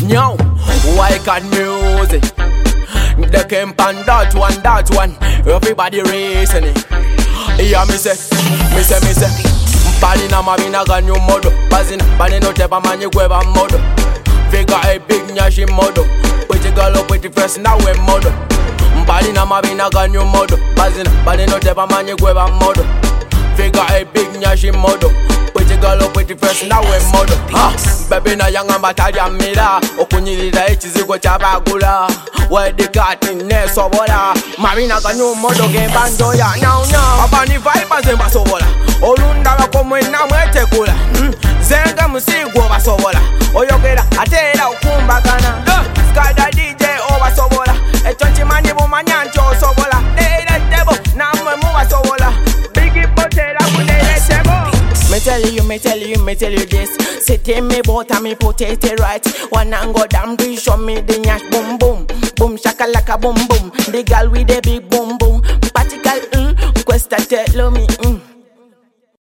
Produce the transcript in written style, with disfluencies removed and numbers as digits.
Yo, why can't music? They came on that one. Everybody racing it. Yeah, me say. Bali na mabina ganyo modo. Bani no tepa mani kweba modo. Figure a big nyashi modo. Pretty girl up pretty first now we modo. Bali na mabina ganyo modo. Bani no tepa mani kweba modo. Figure a big nyashi modo. Pretty girl up pretty first now we modo. Baby na yanga batali mira. Okunyilira ekizigo kyabagula. Where the cutting ne sobola. Marina ganyo modo ge bando ya now. Abani vibe zemba sobola. Olunda bakomwe na mwetekula. Zenga musigo basobola. Oyogera atera okumbagana. Skada DJ obasobola. Etonchi mani bumanyancho sobola. Leira debo namwe mubasobola. Biggie potera kudere sebo. Me tell you this. Sit me boat and me put it right. Wanna go down, do show me the nyash boom boom. Boom shakalaka boom boom. The girl with the big boom boom. Particle questa tell me